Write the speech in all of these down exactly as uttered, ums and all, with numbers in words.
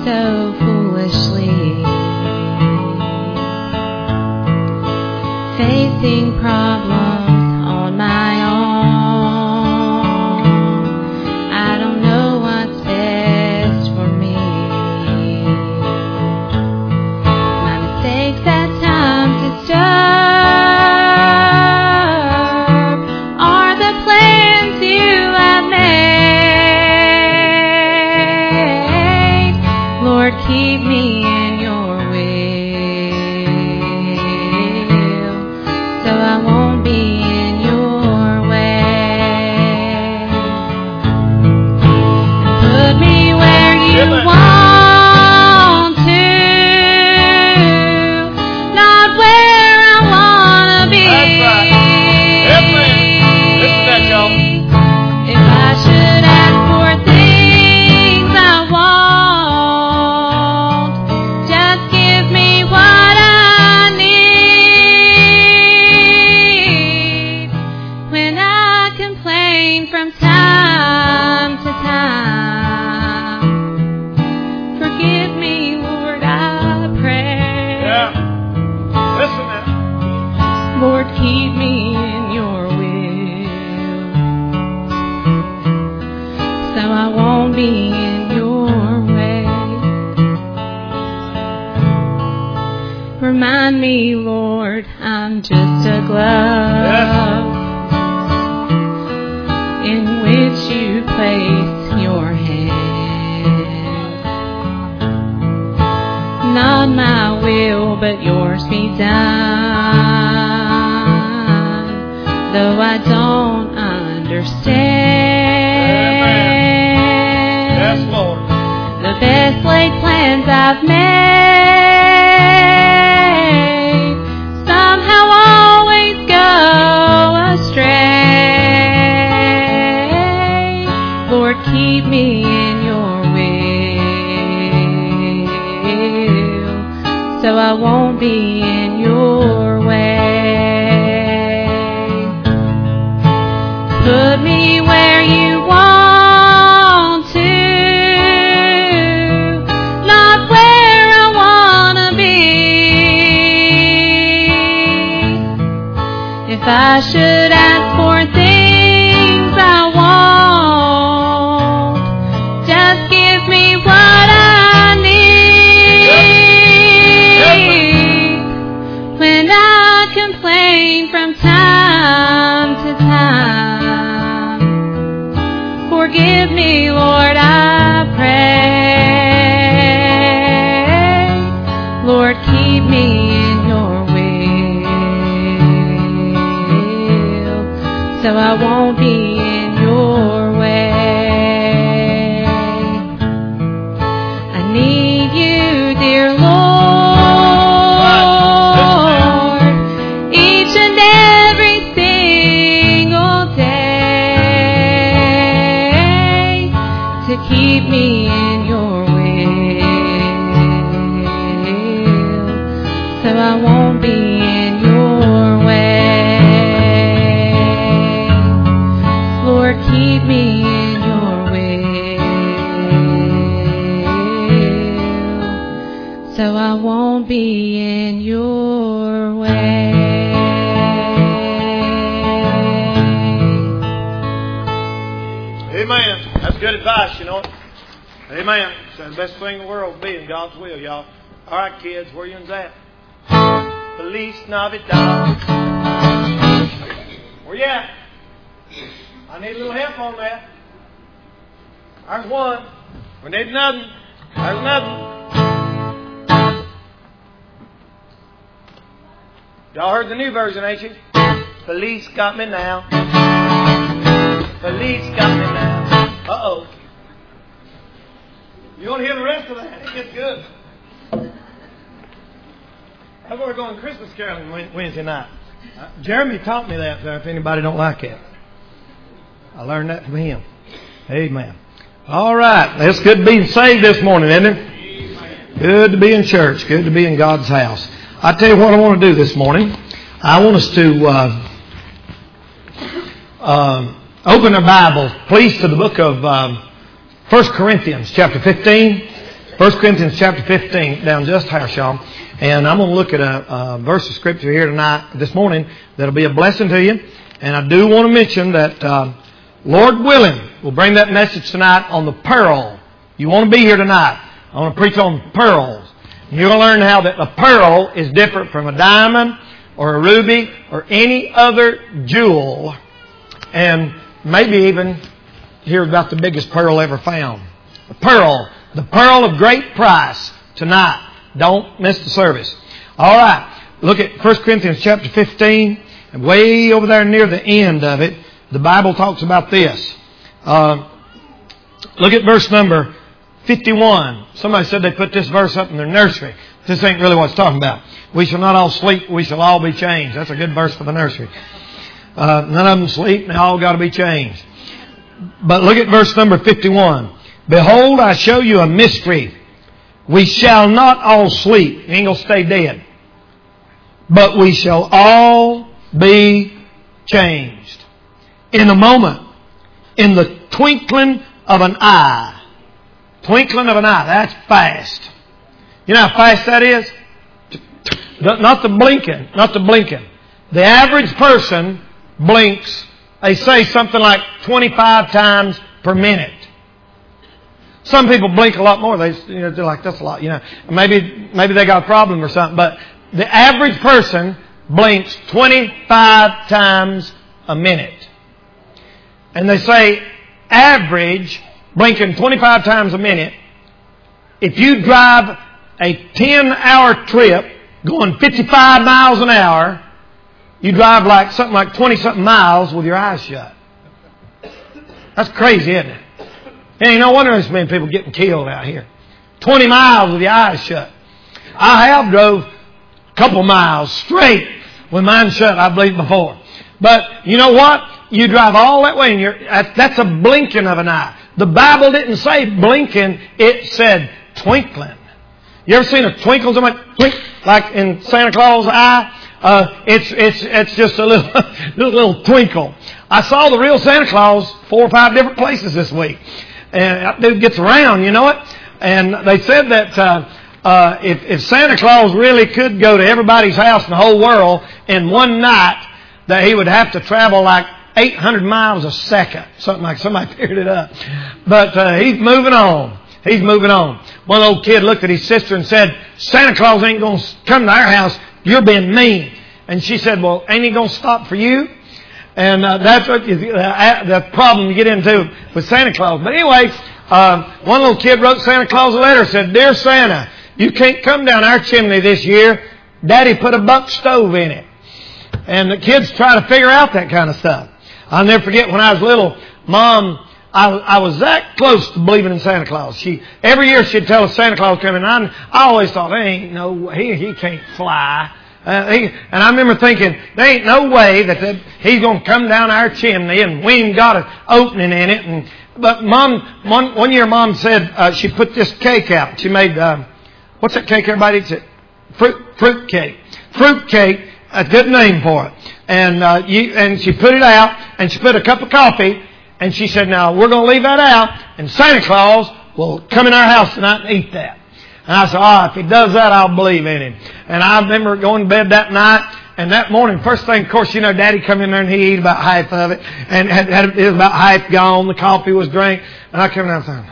so foolishly, facing problems on my own. I don't know what's best for me. My mistakes at times disturb are the plans you have made. Lord, keep me in your will, so I won't be in your way. Put me where you want to, not where I want to be. That's right. Amen. Listen to that, y'all. If I should ask for things I want, just give me what I need. When I complain from time to time, forgive me, Lord, I pray. Yeah. Listen now. Lord, keep me in your will, so I won't be in your way. Remind me, Lord, I'm just a glove in which you place your hand. Not my will, but yours be done, though I don't understand. Yes, Lord. The best laid plans I've made somehow always go astray. Lord, keep me in your will, so I won't be in your way. Put me where you want to, not where I want to be. If I should ask for things I want, just give me what I need. When I complain from time to time, forgive me, Lord, I pray. Lord, keep me in your will, so I won't be in your way. I need you, dear Lord, each and every single day, to keep me in your will, so I won't be in your way. Lord, keep me in your will, so I won't be in your way. Amen. That's good advice, you know. Amen. It's the best thing in the world to be in God's will, y'all. All right, kids, where you at? Feliz Navidad. Where you at? I need a little help on that. There's one. We need another. There's another. Y'all heard the new version, ain't you? Feliz got me now. Feliz got me now. Uh-oh. You want to hear the rest of that? It gets good. I'm going to go on Christmas caroling Wednesday night. Uh, Jeremy taught me that, if anybody don't like it. I learned that from him. Amen. All right. It's good to be saved this morning, isn't it? Good to be in church. Good to be in God's house. I tell you what I want to do this morning. I want us to uh, uh, open our Bible, please, to the book of um, First Corinthians, chapter fifteen. First Corinthians chapter fifteen, down just a hair, y'all. And I'm going to look at a, a verse of Scripture here tonight, this morning, that'll be a blessing to you. And I do want to mention that, uh, Lord willing, we'll bring that message tonight on the pearl. You want to be here tonight. I want to preach on pearls. And you're going to learn how that a pearl is different from a diamond or a ruby or any other jewel. And maybe even hear about the biggest pearl ever found. The pearl. The pearl of great price tonight. Don't miss the service. All right. Look at First Corinthians chapter fifteen. And way over there near the end of it, the Bible talks about this. Uh, look at verse number fifty-one. Somebody said they put this verse up in their nursery. This ain't really what it's talking about. We shall not all sleep. We shall all be changed. That's a good verse for the nursery. Uh, none of them sleep. And they all got to be changed. But look at verse number fifty-one. Behold, I show you a mystery. We shall not all sleep. We ain't going to stay dead. But we shall all be changed. In a moment. In the twinkling of an eye. Twinkling of an eye. That's fast. You know how fast that is? Not the blinking. Not the blinking. The average person blinks, they say something like twenty-five times per minute. Some people blink a lot more. They, you know, they're like, that's a lot, you know. Maybe, maybe they got a problem or something. But the average person blinks twenty-five times a minute. And they say average blinking twenty-five times a minute. If you drive a ten hour trip going fifty-five miles an hour, you drive like something like twenty something miles with your eyes shut. That's crazy, isn't it? It ain't no wonder there's many people getting killed out here. twenty miles with your eyes shut. I have drove a couple miles straight with mine shut, I believe, before. But you know what? You drive all that way and you're, that's a blinking of an eye. The Bible didn't say blinking, it said twinkling. You ever seen a twinkle, somebody twink, like in Santa Claus' eye? Uh, it's, it's, it's just a little, little, little twinkle. I saw the real Santa Claus four or five different places this week. And that dude gets around, you know it? And they said that, uh, uh, if, if Santa Claus really could go to everybody's house in the whole world in one night, that he would have to travel like eight hundred miles a second. Something like, somebody figured it up. But, uh, he's moving on. He's moving on. One old kid looked at his sister and said, Santa Claus ain't going to come to our house. You're being mean. And she said, well, ain't he going to stop for you? And uh, that's what you, uh, the problem you get into with Santa Claus. But anyway, uh, one little kid wrote Santa Claus a letter, said, Dear Santa, you can't come down our chimney this year. Daddy put a buck stove in it. And the kids try to figure out that kind of stuff. I'll never forget when I was little, Mom, I, I was that close to believing in Santa Claus. She every year she'd tell us Santa Claus coming. I, I always thought, there ain't no he he can't fly. Uh, he, and I remember thinking, there ain't no way that the, he's going to come down our chimney, and we ain't got an opening in it. And but Mom, one, one year Mom said uh, she put this cake out. She made uh, what's that cake everybody eats? It fruit fruit cake. Fruit cake. A good name for it. And uh, you and she put it out, and she put a cup of coffee. And she said, now, we're going to leave that out, and Santa Claus will come in our house tonight and eat that. And I said, oh, if he does that, I'll believe in him. And I remember going to bed that night, and that morning, first thing, of course, you know, Daddy come in there and he ate about half of it, and had, had, it was about half gone, the coffee was drank, and I came down saying,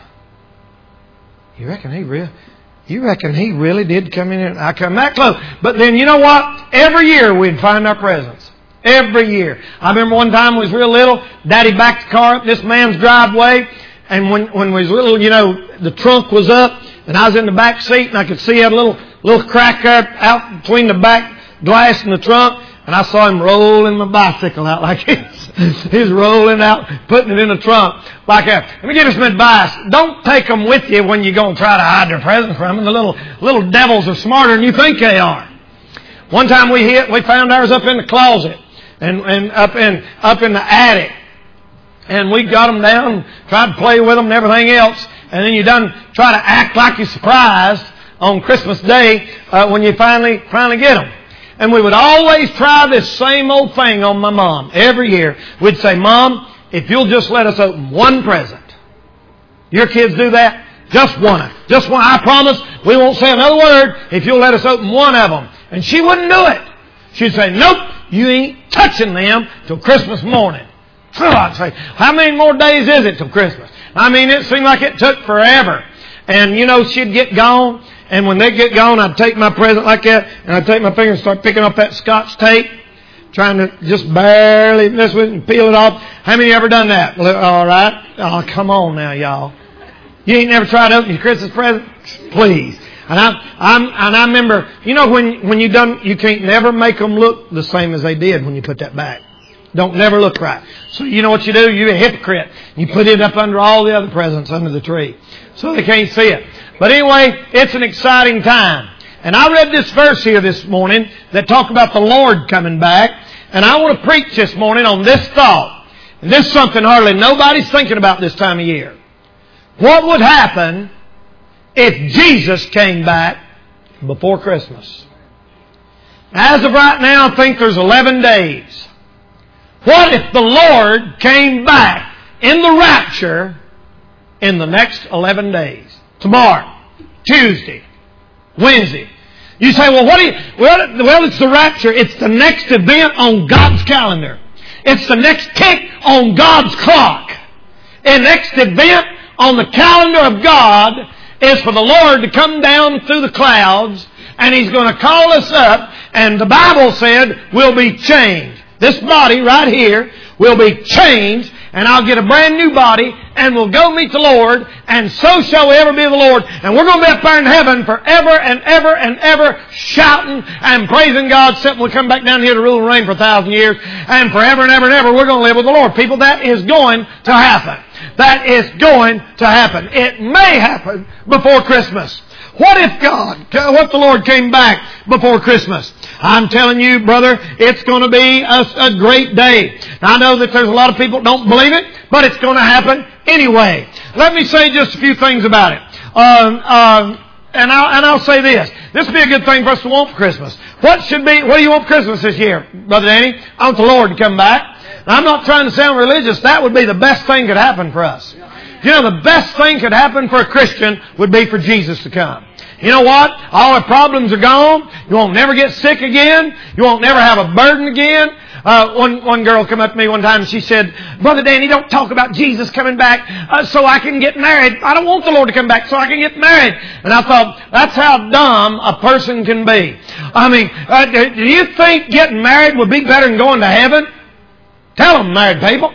you reckon he really, you reckon he really did come in here? And I come that close. But then, you know what? Every year we'd find our presents. Every year. I remember one time when I was real little, Daddy backed the car up this man's driveway, and when, when we was little, you know, the trunk was up, and I was in the back seat, and I could see he had a little, little crack there out between the back glass and the trunk, and I saw him rolling my bicycle out like this. He was rolling out, putting it in the trunk like that. Let me give you some advice. Don't take them with you when you're going to try to hide their present from them. The little, little devils are smarter than you think they are. One time we hit, we found ours up in the closet. And, and up in up in the attic, and we got them down, tried to play with them and everything else, and then you done try to act like you're surprised on Christmas Day uh, when you finally finally get them. And we would always try this same old thing on my mom every year. We'd say, Mom, if you'll just let us open one present. Your kids do that? Just one. Just one. I promise we won't say another word if you'll let us open one of them. And she wouldn't do it. She'd say, nope, you ain't touching them till Christmas morning. So I'd say, how many more days is it till Christmas? I mean, it seemed like it took forever. And, you know, she'd get gone. And when they'd get gone, I'd take my present like that. And I'd take my finger and start picking up that Scotch tape. Trying to just barely mess with it and peel it off. How many ever done that? All right. Oh, come on now, y'all. You ain't never tried to open your Christmas present? Please. And I, I'm, and I remember, you know, when, when you done, you can't never make them look the same as they did when you put that back. Don't never look right. So you know what you do? You're a hypocrite. You put it up under all the other presents under the tree. So they can't see it. But anyway, it's an exciting time. And I read this verse here this morning that talk about the Lord coming back. And I want to preach this morning on this thought. And this is something hardly nobody's thinking about this time of year. What would happen if Jesus came back before Christmas? As of right now, I think there's eleven days. What if the Lord came back in the rapture in the next eleven days? Tomorrow, Tuesday, Wednesday. You say, well, what do you, well, well, it's the rapture. It's the next event on God's calendar. It's the next tick on God's clock. And next event on the calendar of God is for the Lord to come down through the clouds, and He's going to call us up, and the Bible said we'll be changed. This body right here will be changed, and I'll get a brand new body, and we'll go meet the Lord, and so shall we ever be the Lord. And we're going to be up there in heaven forever and ever and ever, shouting and praising God, except we'll come back down here to rule and reign for a thousand years, and forever and ever and ever we're going to live with the Lord. People, that is going to happen. That is going to happen. It may happen before Christmas. What if God, what if the Lord came back before Christmas? I'm telling you, brother, it's going to be a, a great day. I know that there's a lot of people that don't believe it, but it's going to happen anyway. Let me say just a few things about it. Um, um, and, I'll, and I'll say this. This would be a good thing for us to want for Christmas. What should be, what do you want for Christmas this year, Brother Danny? I want the Lord to come back. Now, I'm not trying to sound religious. That would be the best thing that could happen for us. You know, the best thing could happen for a Christian would be for Jesus to come. You know what? All our problems are gone. You won't never get sick again. You won't never have a burden again. Uh, one, one girl came up to me one time and she said, Brother Danny, don't talk about Jesus coming back uh, so I can get married. I don't want the Lord to come back so I can get married. And I thought, that's how dumb a person can be. I mean, uh, do you think getting married would be better than going to heaven? Tell them, married people.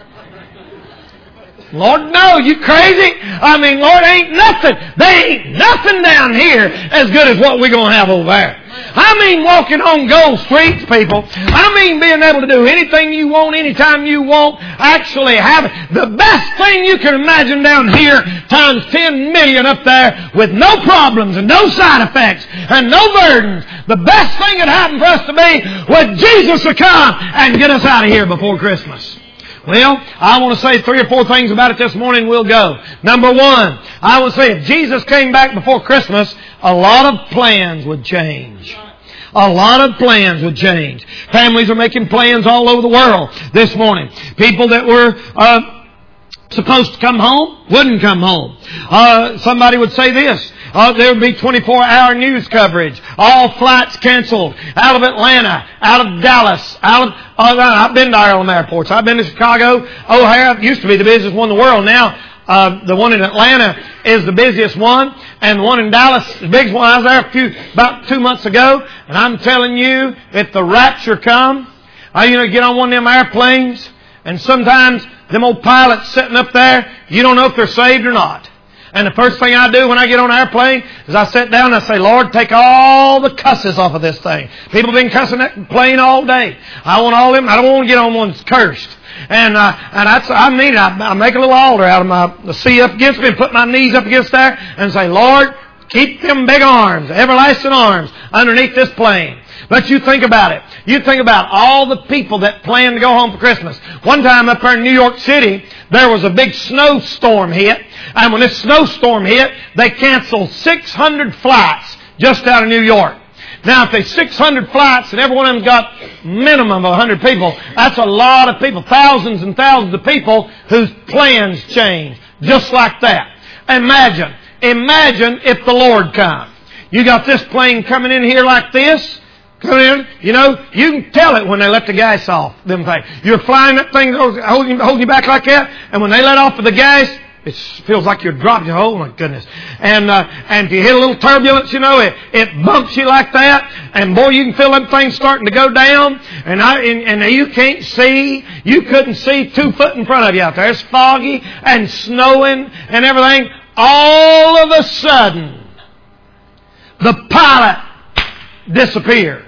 Lord, no, you crazy? I mean, Lord, ain't nothing. There ain't nothing down here as good as what we're going to have over there. I mean walking on gold streets, people. I mean being able to do anything you want, anytime you want. Actually have it. The best thing you can imagine down here times ten million up there with no problems and no side effects and no burdens. The best thing that happened for us to be was Jesus to come and get us out of here before Christmas. Well, I want to say three or four things about it this morning. We'll go. Number one, I want to say if Jesus came back before Christmas, a lot of plans would change. A lot of plans would change. Families are making plans all over the world this morning. People that were uh, supposed to come home wouldn't come home. Uh, somebody would say this. Uh, there would be twenty-four hour news coverage. All flights canceled. Out of Atlanta. Out of Dallas. Out of... Uh, I've been to Ireland airports. I've been to Chicago. O'Hare used to be the busiest one in the world. Now, uh, the one in Atlanta is the busiest one. And the one in Dallas, the biggest one. I was there a few, about two months ago. And I'm telling you, if the rapture comes, uh, you know, get on one of them airplanes. And sometimes them old pilots sitting up there, you don't know if they're saved or not. And the first thing I do when I get on an airplane is I sit down and I say, Lord, take all the cusses off of this thing. People have been cussing that plane all day. I want all them. I don't want to get on one that's cursed. And uh, and that's, I mean, I, I make a little altar out of my the seat up against me and put my knees up against there and say, Lord, keep them big arms, everlasting arms, underneath this plane. But you think about it. You think about all the people that plan to go home for Christmas. One time up there in New York City, there was a big snowstorm hit. And when this snowstorm hit, they canceled six hundred flights just out of New York. Now, if there's six hundred flights and every one of them's got minimum of one hundred people, that's a lot of people, thousands and thousands of people whose plans change just like that. Imagine imagine if the Lord comes. You got this plane coming in here like this. Coming in, you know, you can tell it when they let the gas off, them things. You're flying that thing, holding, holding you back like that, and when they let off of the gas, it feels like you're dropping. Oh my goodness! And uh, and if you hit a little turbulence, you know, it it bumps you like that, and boy, you can feel them things starting to go down. And I and, and you can't see. You couldn't see two foot in front of you out there. It's foggy and snowing and everything. All of a sudden, the pilot disappears,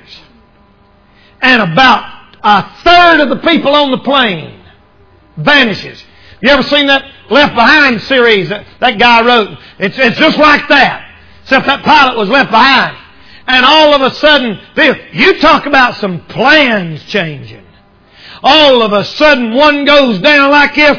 and about a third of the people on the plane vanishes. You ever seen that Left Behind series that that guy wrote? It's, it's just like that, except that pilot was left behind. And all of a sudden, you talk about some plans changing. All of a sudden, one goes down like this,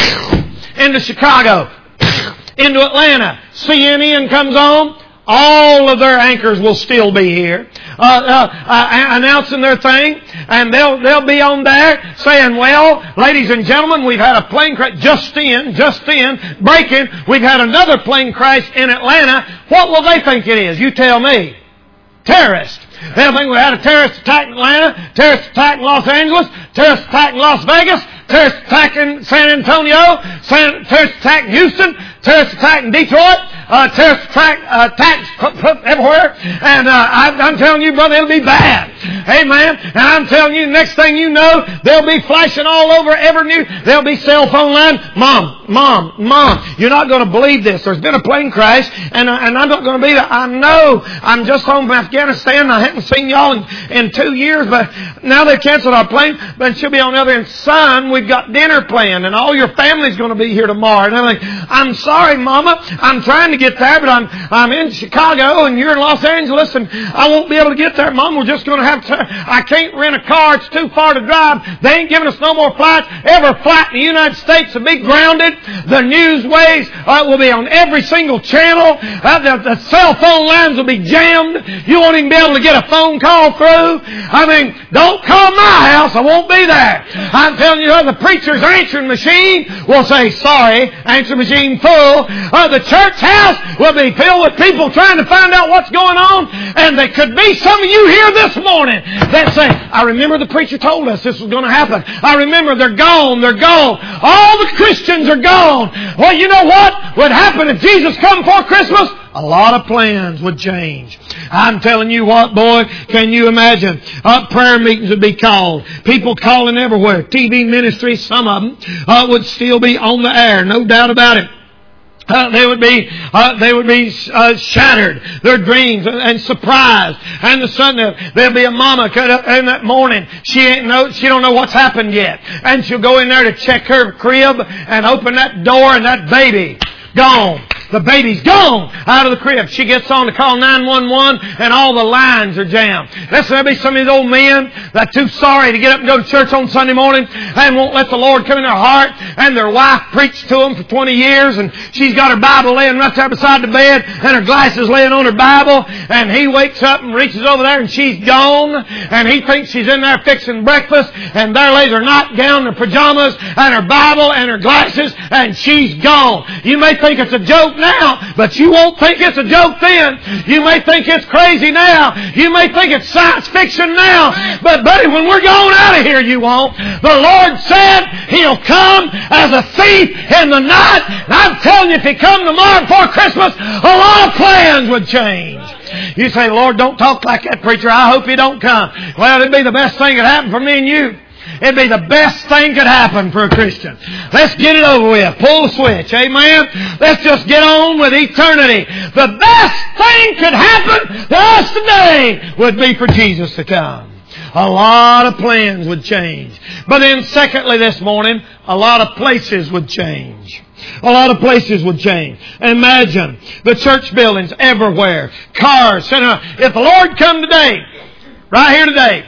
into Chicago, into Atlanta. C N N comes on. All of their anchors will still be here, uh, uh, uh, announcing their thing, and they'll they'll be on there saying, "Well, ladies and gentlemen, we've had a plane crash just in, just in, breaking. We've had another plane crash in Atlanta. What will they think it is? You tell me." Terrorist. They'll think we had a terrorist attack in Atlanta, terrorist attack in Los Angeles, terrorist attack in Las Vegas, terrorist attack in San Antonio, San, terrorist attack in Houston, terrorist attack in Detroit, uh, terrorist attack, uh, attacks everywhere. And uh, I, I'm telling you, brother, it'll be bad. Amen. And I'm telling you, next thing you know, they'll be flashing all over every news. There'll be cell phone lines. Mom, mom, mom, you're not going to believe this. There's been a plane crash, and, uh, and I'm not going to be there. I know. I'm just home from Afghanistan. I haven't seen y'all in, in two years, but now they've canceled our plane. But she'll be on the other end. Son, we've got dinner planned, and all your family's going to be here tomorrow. And I'm like, I'm sorry, Mama. I'm trying to get there, but I'm I'm in Chicago, and you're in Los Angeles, and I won't be able to get there, Mom. We're just going to have to. I can't rent a car. It's too far to drive. They ain't giving us no more flights. Every flight in the United States will be grounded. The newsways uh, will be on every single channel. Uh, the, the cell phone lines will be jammed. You won't even be able to get a phone call through. I mean, don't call my house. I won't be there. I'm telling you, the preacher's answering machine will say, sorry, answer machine full. Uh, the church house will be filled with people trying to find out what's going on. And there could be some of you here this morning that say, I remember the preacher told us this was going to happen. I remember they're gone. They're gone. All the Christians are gone. Well, you know what would happen if Jesus come for Christmas? A lot of plans would change. I'm telling you what, boy, can you imagine? Uh, prayer meetings would be called. People calling everywhere. T V ministries, some of them, uh, would still be on the air. No doubt about it. Uh, they would be, uh, they would be uh, shattered, their dreams, and, and surprised. And the sudden there'll be a mama cut up in that morning. She ain't know, she don't know what's happened yet, and she'll go in there to check her crib and open that door, and that baby gone. The baby's gone out of the crib. She gets on to call nine one one, and all the lines are jammed. Listen, there'll be some of these old men that are too sorry to get up and go to church on Sunday morning and won't let the Lord come in their heart. And their wife preached to them for twenty years, and she's got her Bible laying right there beside the bed, and her glasses laying on her Bible. And he wakes up and reaches over there, and she's gone. And he thinks she's in there fixing breakfast, and there lays her nightgown, her pajamas, and her Bible, and her glasses, and she's gone. You may think it's a joke now, but you won't think it's a joke then. You may think it's crazy now. You may think it's science fiction now. But buddy, when we're going out of here, you won't. The Lord said He'll come as a thief in the night. And I'm telling you, if He come tomorrow before Christmas, a lot of plans would change. You say, Lord, don't talk like that, preacher. I hope He don't come. Well, it'd be the best thing that happened for me and you. It'd be the best thing could happen for a Christian. Let's get it over with. Pull the switch. Amen. Let's just get on with eternity. The best thing could happen to us today would be for Jesus to come. A lot of plans would change. But then secondly this morning, a lot of places would change. A lot of places would change. Imagine the church buildings everywhere. Cars. If the Lord come today, right here today,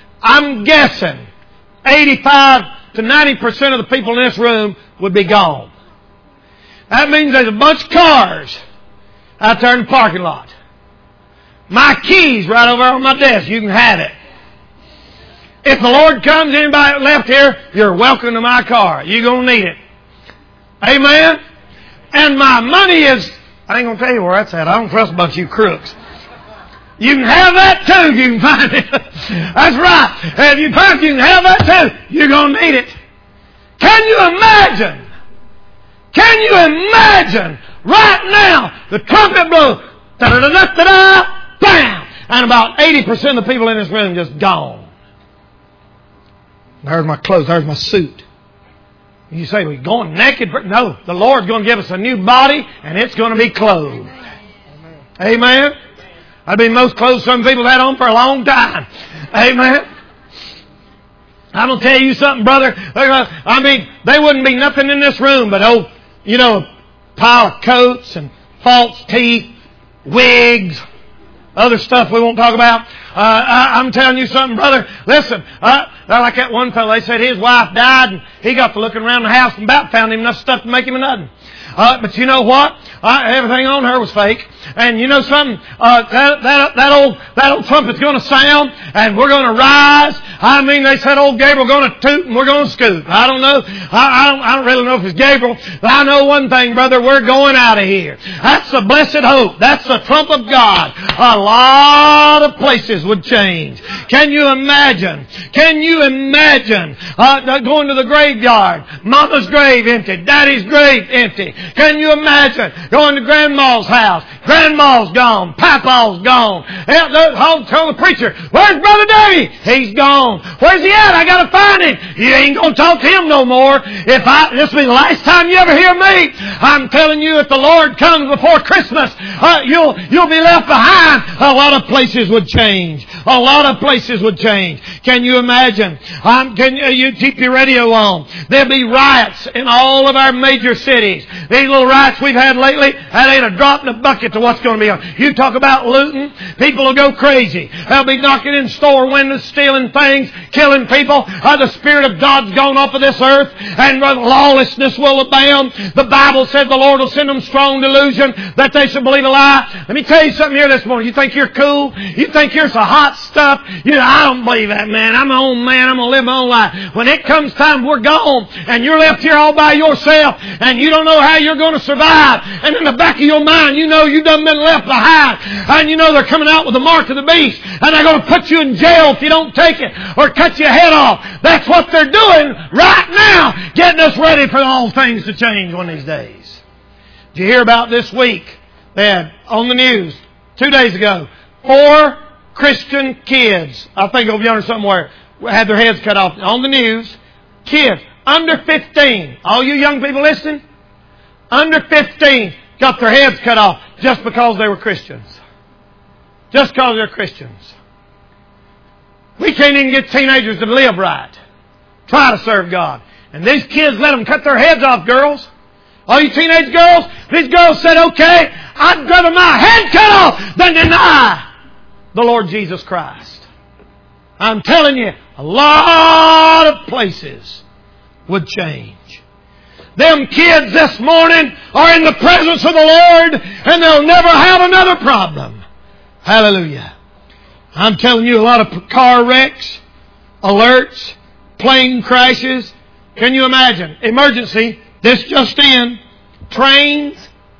I'm guessing eighty-five to ninety percent of the people in this room would be gone. That means there's a bunch of cars out there in the parking lot. My keys right over on my desk. You can have it. If the Lord comes, anybody left here, you're welcome to my car. You're going to need it. Amen? And my money is I ain't going to tell you where that's at. I don't trust a bunch of you crooks. You can have that too. You can find it. That's right. If you find you can have that too, you're going to need it. Can you imagine? Can you imagine right now the trumpet blows, da-da-da-da-da-da, bam, and about eighty percent of the people in this room just gone. There's my clothes. There's my suit. You say, we're going naked? No, the Lord's going to give us a new body, and it's going to be clothed. Amen? That'd be the most clothes some people had on for a long time. Amen? I'm going to tell you something, brother. I mean, there wouldn't be nothing in this room but, oh, you know, a pile of coats and false teeth, wigs, other stuff we won't talk about. Uh, I, I'm telling you something, brother. Listen, uh, like that one fellow, they said his wife died and he got to looking around the house and about found him enough stuff to make him a nothing. Uh, but you know what? Uh, everything on her was fake. And you know something? Uh, that, that, that old, that old trumpet's going to sound and we're going to rise. I mean, they said old Gabriel going to toot and we're going to scoot. I don't know. I, I don't, I don't really know if it's Gabriel, but I know one thing, brother. We're going out of here. That's the blessed hope. That's the trump of God. A lot of places would change. Can you imagine? Can you imagine uh, going to the graveyard? Mama's grave empty. Daddy's grave empty. Can you imagine going to Grandma's house? Grandma's gone. Papa's gone. I'll tell the preacher, where's Brother Davy? He's gone. Where's he at? I got to find him. You ain't going to talk to him no more. If I, this will be the last time you ever hear me. I'm telling you, if the Lord comes before Christmas, uh, you'll, you'll be left behind. A lot of places would change. A lot of places would change. Can you imagine? Um, can you, you keep your radio on? There'll be riots in all of our major cities. These little riots we've had lately, that ain't a drop in the bucket to what's going to be on. You talk about looting, people will go crazy. They'll be knocking in store windows, stealing things, killing people. Uh, the Spirit of God's gone off of this earth, and lawlessness will abound. The Bible said the Lord will send them strong delusion that they should believe a lie. Let me tell you something here this morning. You think you're cool? You think you're so hot stuff? You know, I don't believe that, man. I'm my own man. I'm going to live my own life. When it comes time, we're gone, and you're left here all by yourself, and you don't know how you're going to survive. And in the back of your mind, you know you done been left behind, and you know they're coming out with the mark of the beast, and they're going to put you in jail if you don't take it, or cut your head off. That's what they're doing right now, getting us ready for all things to change one of these days. Did you hear about this week? They had on the news two days ago, four Christian kids, I think over yonder somewhere, had their heads cut off on the news. Kids under fifteen, all you young people listening, under fifteen got their heads cut off just because they were Christians. Just because they're Christians. We can't even get teenagers to live right. Try to serve God. And these kids let them cut their heads off, girls. All you teenage girls, these girls said, okay, I'd rather my head cut off than deny the Lord Jesus Christ. I'm telling you, a lot of places would change. Them kids this morning are in the presence of the Lord, and they'll never have another problem. Hallelujah. I'm telling you, a lot of car wrecks, alerts, plane crashes. Can you imagine? Emergency. This just in. Trains.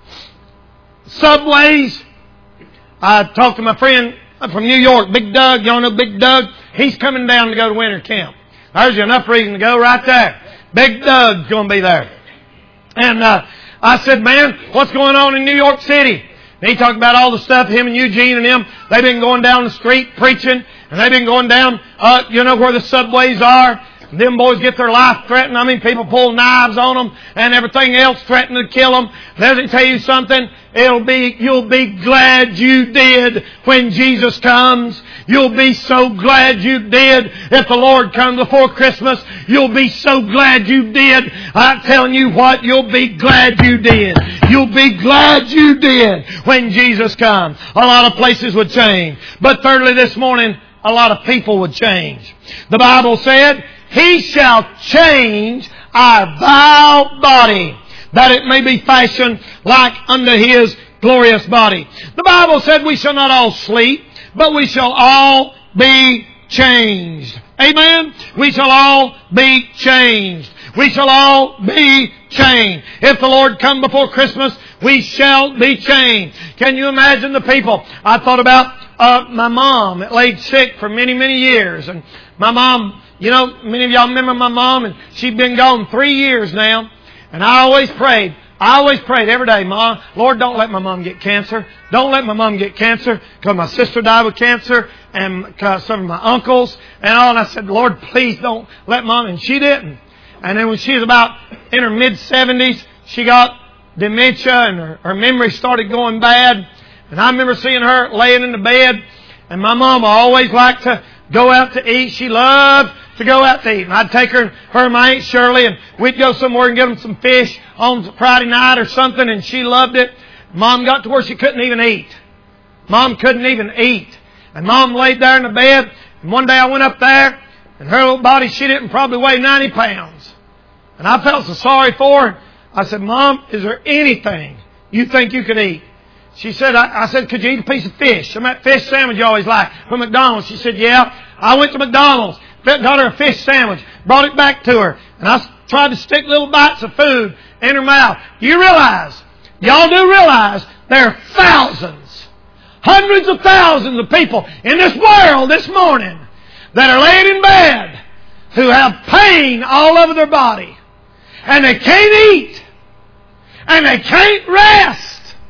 Subways. I talked to my friend from New York, Big Doug. Y'all know Big Doug? He's coming down to go to winter camp. There's enough reason to go right there. Big Doug's going to be there. And uh, I said, man, what's going on in New York City? And he talked about all the stuff, him and Eugene and them. They've been going down the street preaching. And they've been going down, uh, you know, where the subways are. And them boys get their life threatened. I mean, people pull knives on them and everything else threatening to kill them. Let me tell you something. It'll be, you'll be glad you did when Jesus comes. You'll be so glad you did if the Lord comes before Christmas. You'll be so glad you did. I'm telling you what, you'll be glad you did. You'll be glad you did when Jesus comes. A lot of places would change. But thirdly, this morning, a lot of people would change. The Bible said, He shall change our vile body, that it may be fashioned like unto His glorious body. The Bible said we shall not all sleep, but we shall all be changed. Amen? We shall all be changed. We shall all be changed. If the Lord come before Christmas, we shall be changed. Can you imagine the people? I thought about uh, my mom that laid sick for many, many years. And my mom, you know, many of y'all remember my mom, and she'd been gone three years now. And I always prayed. I always prayed every day, Mom, Lord, don't let my mom get cancer. Don't let my mom get cancer, because my sister died with cancer and some of my uncles and all. And I said, Lord, please don't let Mom. And she didn't. And then when she was about in her mid-seventies, she got dementia and her, her memory started going bad. And I remember seeing her laying in the bed. And my mom always liked to go out to eat. She loved to go out to eat. And I'd take her, her and my Aunt Shirley, and we'd go somewhere and get them some fish on Friday night or something, and she loved it. Mom got to where she couldn't even eat. Mom couldn't even eat. And Mom laid there in the bed, and one day I went up there, and her little body, she didn't probably weigh ninety pounds. And I felt so sorry for her. I said, Mom, is there anything you think you could eat? She said, I, I said, could you eat a piece of fish? Some of that fish sandwich you always like from McDonald's. She said, yeah. I went to McDonald's, got her a fish sandwich, brought it back to her, and I tried to stick little bites of food in her mouth. Do you realize, y'all do realize, there are thousands, hundreds of thousands of people in this world this morning that are laying in bed who have pain all over their body. And they can't eat. And they can't rest.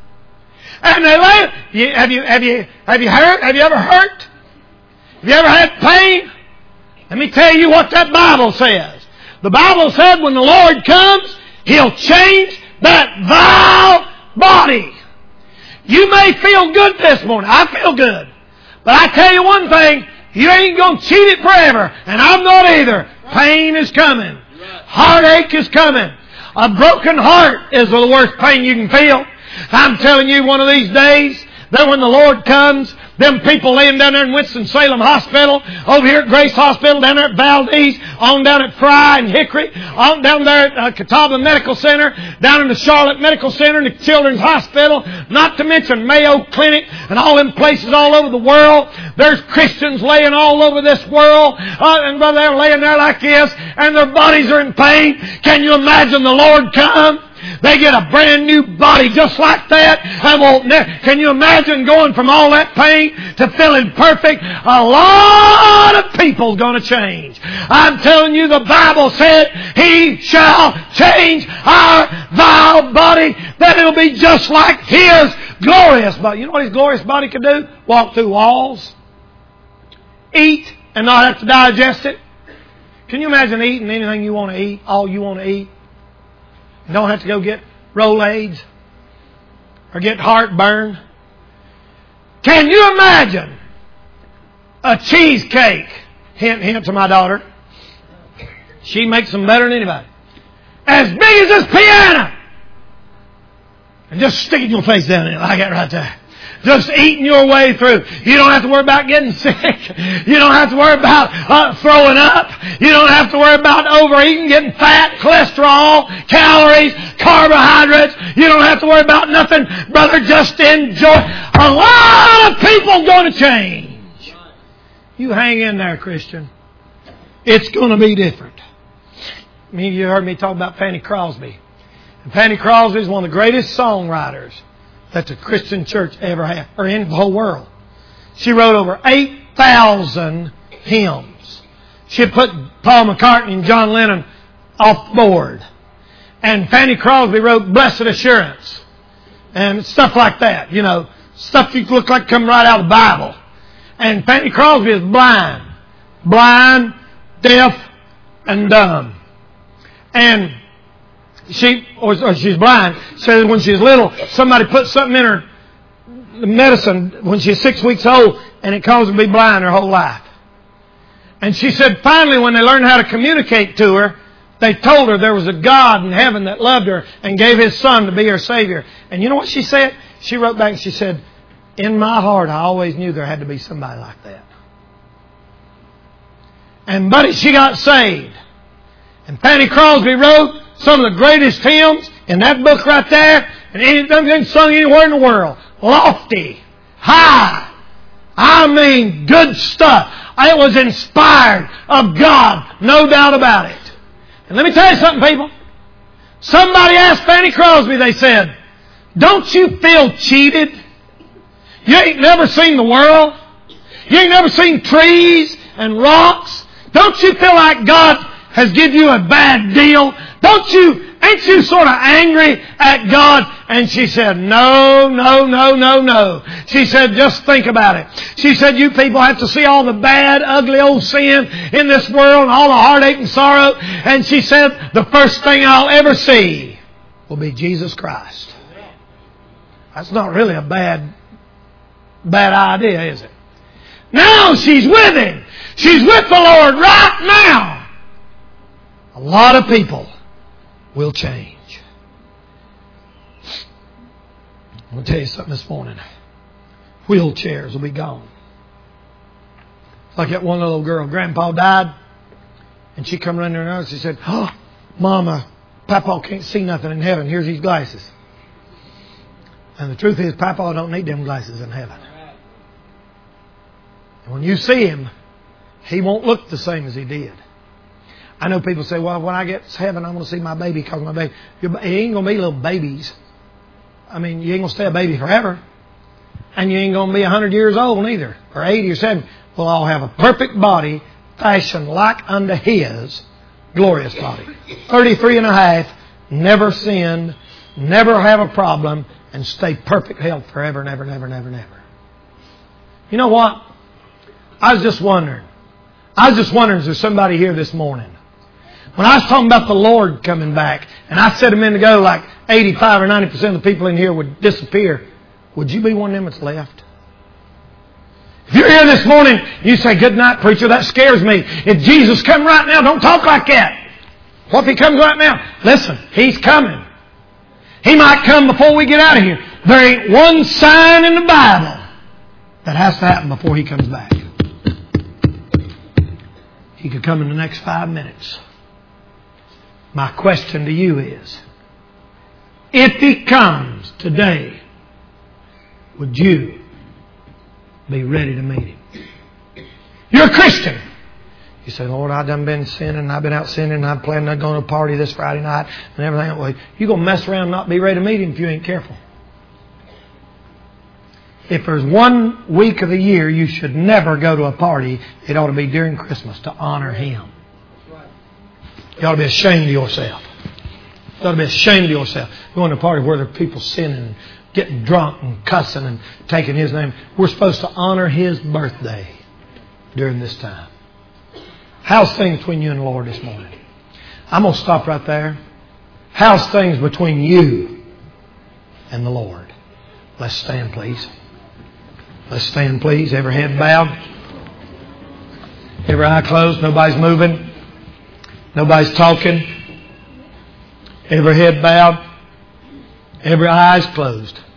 And they lay. You, have you have you have you hurt? Have you ever hurt? Have you ever had pain? Let me tell you what that Bible says. The Bible said when the Lord comes, He'll change that vile body. You may feel good this morning. I feel good. But I tell you one thing, you ain't going to cheat it forever. And I'm not either. Pain is coming. Heartache is coming. A broken heart is the worst pain you can feel. I'm telling you, one of these days, that when the Lord comes, them people laying down there in Winston-Salem Hospital, over here at Grace Hospital, down there at Valdez, on down at Fry and Hickory, on down there at uh, Catawba Medical Center, down in the Charlotte Medical Center, and the Children's Hospital, not to mention Mayo Clinic, and all them places all over the world. There's Christians laying all over this world, uh, and they're laying there like this, and their bodies are in pain. Can you imagine the Lord come? They get a brand new body just like that. And won't ne- Can you imagine going from all that pain to feeling perfect? A lot of people's going to change. I'm telling you, the Bible said He shall change our vile body, that it'll be just like His glorious body. You know what His glorious body can do? Walk through walls, eat, and not have to digest it. Can you imagine eating anything you want to eat, all you want to eat? You don't have to go get Rolaids or get heartburn. Can you imagine a cheesecake? Hint, hint to my daughter. She makes them better than anybody. As big as this piano. And just sticking your face down in it like that right there. Just eating your way through. You don't have to worry about getting sick. You don't have to worry about uh, throwing up. You don't have to worry about overeating, getting fat, cholesterol, calories, carbohydrates. You don't have to worry about nothing. Brother, just enjoy. A lot of people going to change. You hang in there, Christian. It's going to be different. Many of you heard me talk about Fanny Crosby. And Fanny Crosby is one of the greatest songwriters that the Christian church ever had, or in the whole world. She wrote over eight thousand hymns. She put Paul McCartney and John Lennon off board. And Fanny Crosby wrote Blessed Assurance and stuff like that. You know, stuff you look like come right out of the Bible. And Fanny Crosby is blind. Blind, deaf, and dumb. And She, or, or she's blind, says when she's little, somebody put something in her medicine when she's six weeks old, and it caused her to be blind her whole life. And she said finally when they learned how to communicate to her, they told her there was a God in heaven that loved her and gave His Son to be her Savior. And you know what she said? She wrote back and she said, in my heart I always knew there had to be somebody like that. And buddy, she got saved. And Fanny Crosby wrote some of the greatest hymns in that book right there, and anything sung anywhere in the world. Lofty, high, I mean good stuff. It was inspired of God, no doubt about it. And let me tell you something, people. Somebody asked Fanny Crosby, they said, Don't you feel cheated? You ain't never seen the world. You ain't never seen trees and rocks. Don't you feel like God has given you a bad deal? Don't you, ain't you sort of angry at God? And she said, no, no, no, no, no. She said, just think about it. She said, you people have to see all the bad, ugly old sin in this world and all the heartache and sorrow. And she said, the first thing I'll ever see will be Jesus Christ. That's not really a bad, bad idea, is it? Now she's with Him. She's with the Lord right now. A lot of people will change. I'm going to tell you something this morning. Wheelchairs will be gone. It's like that one little girl. Grandpa died. And she come running around and she said, oh, Mama, Papa can't see nothing in heaven. Here's these glasses. And the truth is, Papa don't need them glasses in heaven. And when you see Him, He won't look the same as He did. I know people say, well, when I get to heaven, I'm going to see my baby because my baby. It ain't going to be little babies. I mean, you ain't going to stay a baby forever. And you ain't going to be one hundred years old neither. Or eighty or seventy. We'll all have a perfect body fashioned like unto His glorious body. thirty-three and a half, never sinned, never have a problem, and stay perfect health forever and ever and ever and ever and ever. You know what? I was just wondering. I was just wondering, is there somebody here this morning? When I was talking about the Lord coming back, and I said a minute ago like eighty-five or ninety percent of the people in here would disappear, would you be one of them that's left? If you're here this morning, you say, good night, preacher, that scares me. If Jesus come right now, don't talk like that. What if He comes right now? Listen, He's coming. He might come before we get out of here. There ain't one sign in the Bible that has to happen before He comes back. He could come in the next five minutes. My question to you is, if He comes today, would you be ready to meet Him? You're a Christian. You say, Lord, I've done been sinning, I've been out sinning, and I'm planning on going to a party this Friday night and everything. Well, you're going to mess around and not be ready to meet Him if you ain't careful. If there's one week of the year you should never go to a party, it ought to be during Christmas to honor Him. You ought to be ashamed of yourself. You ought to be ashamed of yourself. Going to a party where there are people sinning and getting drunk and cussing and taking His name. We're supposed to honor His birthday during this time. How's things between you and the Lord this morning? I'm going to stop right there. How's things between you and the Lord? Let's stand, please. Let's stand, please. Every head bowed. Every eye closed. Nobody's moving. Nobody's talking. Every head bowed. Every eye is closed.